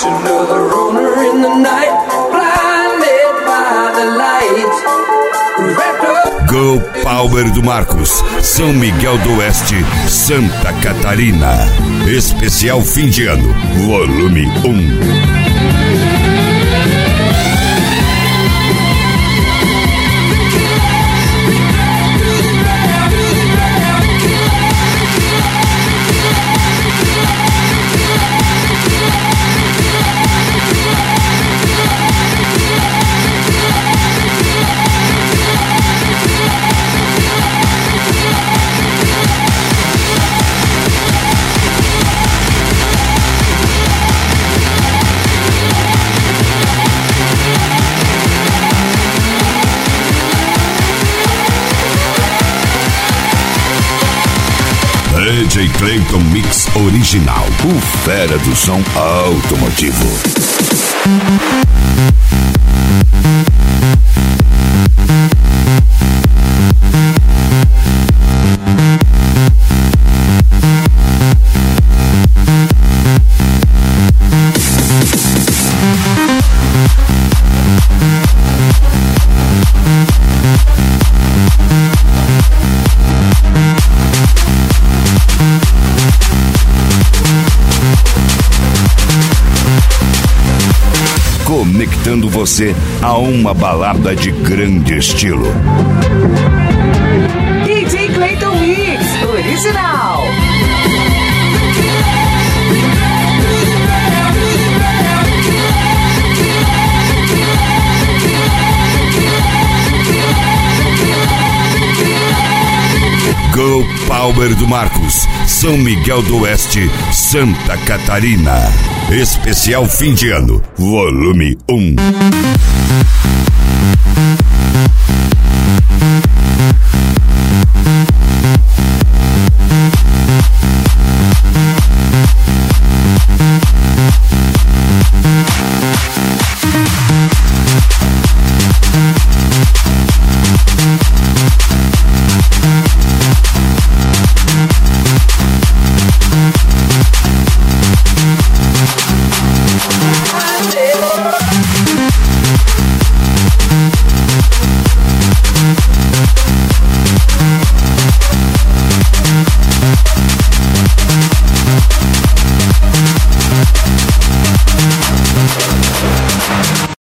Just another runner in the night, blinded by the light. Go Power do Marcos, São Miguel do Oeste, Santa Catarina. Especial fim de ano, volume 1. DJ Clayton Mix Original, o fera do som automotivo. Conectando você a uma balada de grande estilo. DJ Clayton Mix Original. Go Power do Marcos, São Miguel do Oeste, Santa Catarina. Especial fim de ano, volume 1.